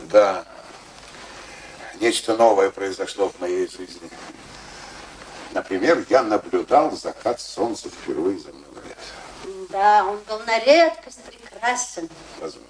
Да. Нечто новое произошло в моей жизни. Например, я наблюдал закат солнца впервые за много лет. Да, он был на редкость прекрасен. Возможно.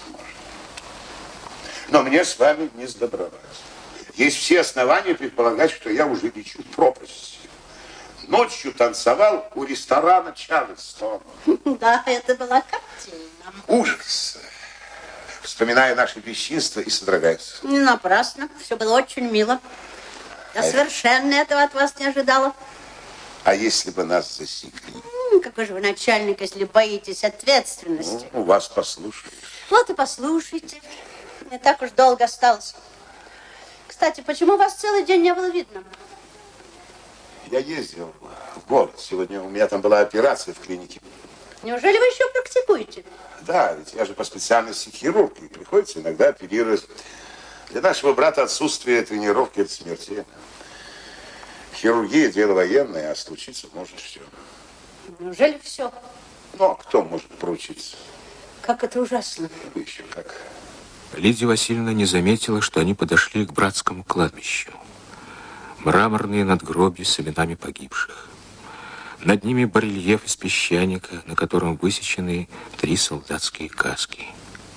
Но мне с вами не сдобровать. Есть все основания предполагать, что я уже лечу в пропасть. Ночью танцевал у ресторана Чарльстон. Да, это была картина. Ужас. Вспоминаю наше бесчинство и содрогаюсь. Не напрасно. Все было очень мило. Я совершенно этого от вас не ожидала. А если бы нас засекли? Какой же вы начальник, если боитесь ответственности? Ну, вас послушают. Вот и послушайте. Не так уж долго осталось. Кстати, почему вас целый день не было видно? Я ездил в город. Сегодня у меня там была операция в клинике. Неужели вы еще практикуете? Да, ведь я же по специальности хирург, и приходится иногда оперировать. Для нашего брата отсутствие тренировки – это смертельно. Хирургия – дело военное, а случиться может все. Неужели все? Но кто может поручиться? Как это ужасно. Вы еще как. Лидия Васильевна не заметила, что они подошли к братскому кладбищу. Мраморные надгробья с именами погибших. Над ними барельеф из песчаника, на котором высечены 3 солдатские каски.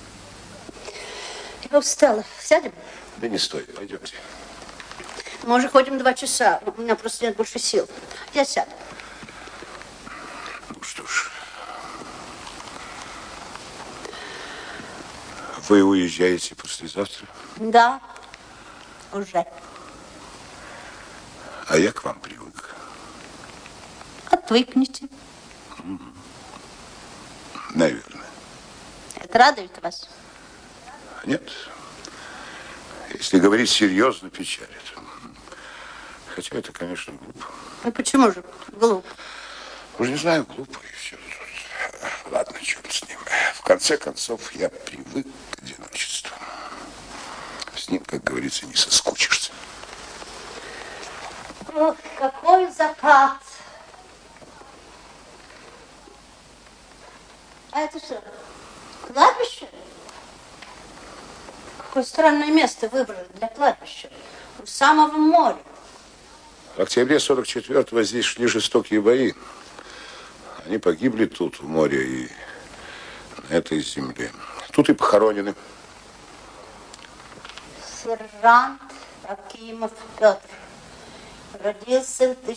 Я устала. Сядем? Да не стоит, пойдемте. Мы уже ходим 2 часа. У меня просто нет больше сил. Я сяду. Ну что ж. Вы уезжаете послезавтра? Да, уже. А я к вам привык. Отвыкните. Наверное. Это радует вас? Нет. Если говорить серьезно, печалит. Хотя это, конечно, глупо. Ну почему же глупо? Уже не знаю, глупо и все. Ладно, черт с ним. В конце концов, я привык к одиночеству. С ним, как говорится, не соскучишься. Ох, какой закат! А это что, кладбище? Какое странное место выбрали для кладбища. У самого моря. В октябре 44-го здесь шли жестокие бои. Они погибли тут, в море, и на этой земле. Тут и похоронены. Сержант Акимов Петр. Родился в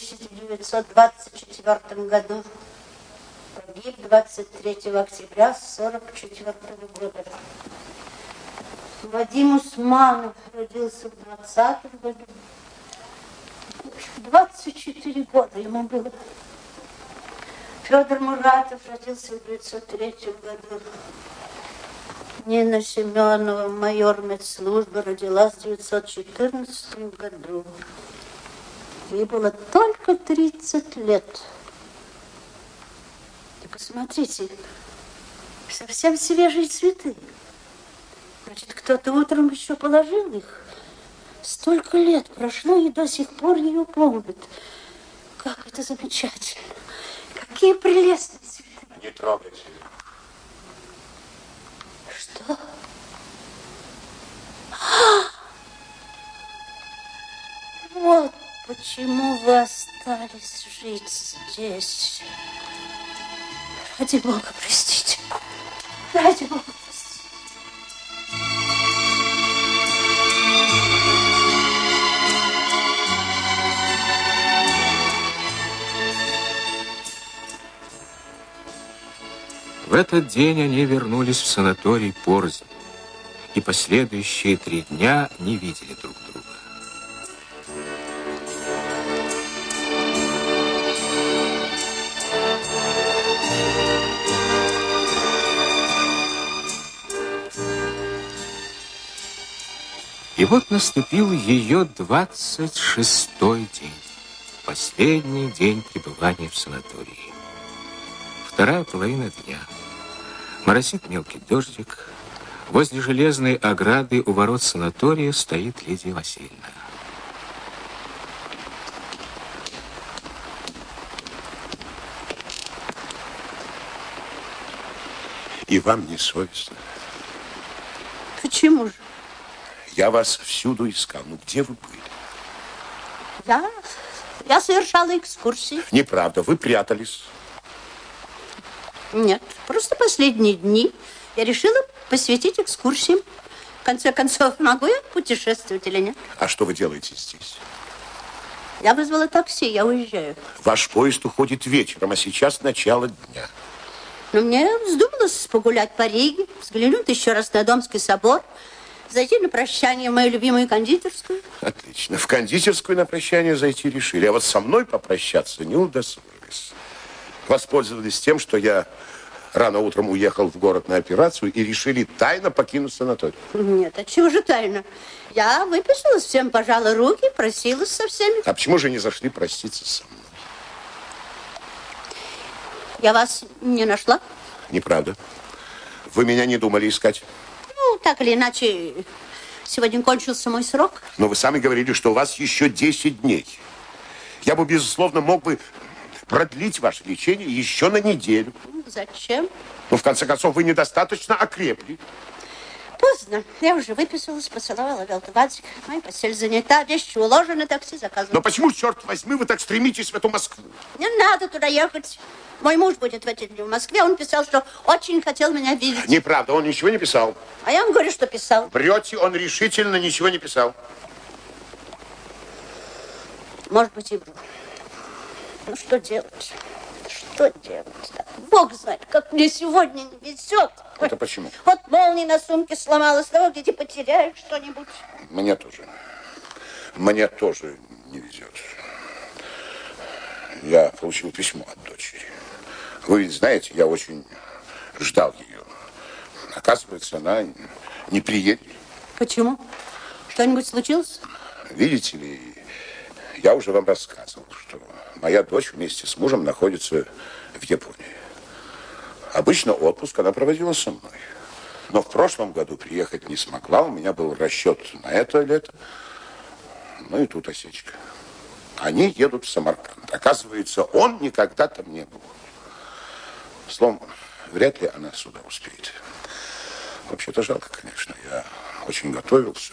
1924 году. Погиб 23 октября 1944 года. Вадим Усманов родился в 20-м году. 24 года ему было. Федор Муратов родился в 1903 году. Нина Семенова, майор медслужбы, родилась в 1914 году. Ей было только 30 лет. Только смотрите, совсем свежие цветы. Значит, кто-то утром еще положил их. Столько лет прошло, и до сих пор ее помнят. Как это замечательно. Какие прелестные цветы. Не трогайте. Что? Вот почему вы остались жить здесь. Ради Бога, простите. Ради Бога, простите. В этот день они вернулись в санаторий порознь, и последующие 3 дня не видели друг друга. И вот наступил ее 26-й день, последний день пребывания в санатории. 2-я половина дня. Моросит мелкий дождик. Возле железной ограды у ворот санатория стоит Лидия Васильевна. И вам не совестно? Почему же? Я вас всюду искал. Ну, где вы были? Я совершала экскурсии. Неправда, вы прятались. Нет, просто последние дни я решила посвятить экскурсиям. В конце концов, могу я путешествовать или нет? А что вы делаете здесь? Я вызвала такси, я уезжаю. Ваш поезд уходит вечером, а сейчас начало дня. Но мне вздумалось погулять по Риге, взглянуть еще раз на Домский собор, зайти на прощание в мою любимую кондитерскую. Отлично. В кондитерскую на прощание зайти решили, а вот со мной попрощаться не удосужились. Воспользовались тем, что я рано утром уехал в город на операцию и решили тайно покинуть санаторий. Нет, а чего же тайно? Я выписалась, всем пожала руки, просилась со всеми. А почему же не зашли проститься со мной? Я вас не нашла? Неправда. Вы меня не думали искать. Ну, так или иначе, сегодня кончился мой срок. Но вы сами говорили, что у вас еще 10 дней. Я бы, безусловно, мог бы продлить ваше лечение еще на неделю. Зачем? Но, в конце концов, вы недостаточно окрепли. Поздно. Я уже выписалась, поцеловала Велтовадзик. Моя постель занята, вещи уложены, такси заказано. Но почему, черт возьми, вы так стремитесь в эту Москву? Не надо туда ехать. Мой муж будет в эти дни в Москве. Он писал, что очень хотел меня видеть. Неправда, он ничего не писал. А я вам говорю, что писал. Врете, он решительно ничего не писал. Может быть, и вру. Ну, что делать? Что делать? Бог знает, как мне сегодня не везет. Это почему? Вот молния на сумке сломалась. Давай, где потеряешь что-нибудь. Мне тоже. Мне тоже не везет. Я получил письмо от дочери. Вы ведь знаете, я очень ждал ее. Оказывается, она не приедет. Почему? Что-нибудь случилось? Видите ли, я уже вам рассказывал, что моя дочь вместе с мужем находится в Японии. Обычно отпуск она проводила со мной. Но в прошлом году приехать не смогла. У меня был расчет на это лето. Ну и тут осечка. Они едут в Самарканд. Оказывается, он никогда там не был. Словом, вряд ли она сюда успеет. Вообще-то жалко, конечно. Я очень готовился.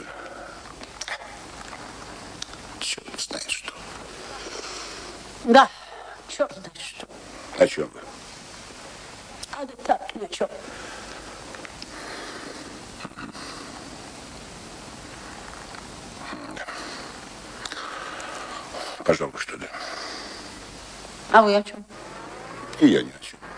Черт знает что. Да, черт знает что. О чем вы? А да так, ни о чем. Пожалуй, что да. А вы о чем? И я ни о чем.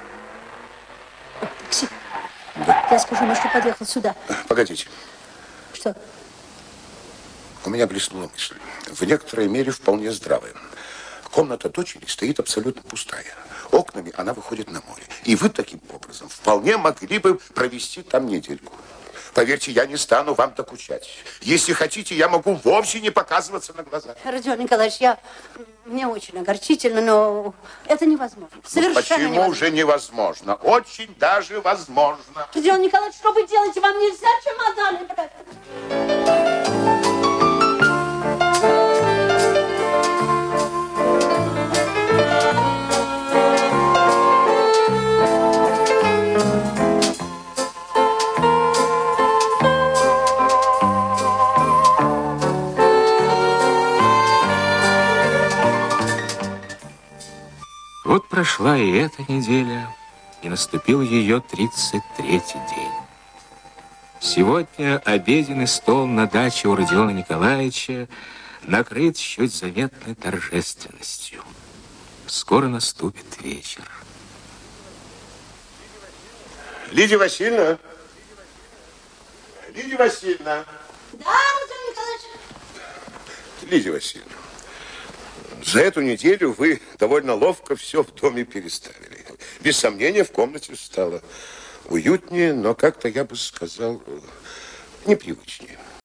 Такси. Да. Я скажу ему, что подъехал сюда. Погодите. Что? У меня блеснула мысль. В некоторой мере вполне здравая. Комната дочери стоит абсолютно пустая. Окнами она выходит на море. И вы таким образом вполне могли бы провести там недельку. Поверьте, я не стану вам докучать. Если хотите, я могу вовсе не показываться на глаза. Родион Николаевич, мне очень огорчительно, но это невозможно. Совершенно Почему невозможно. же невозможно? Очень даже возможно. Родион Николаевич, что вы делаете? Вам нельзя чемоданы брать. Вот прошла и эта неделя, и наступил ее 33-й день. Сегодня обеденный стол на даче у Родиона Николаевича накрыт с чуть заметной торжественностью. Скоро наступит вечер. Лидия Васильевна. Лидия Васильевна. Да, Родион Николаевич. Лидия Васильевна. За эту неделю вы довольно ловко все в доме переставили. Без сомнения, в комнате стало уютнее, но как-то, я бы сказал, непривычнее.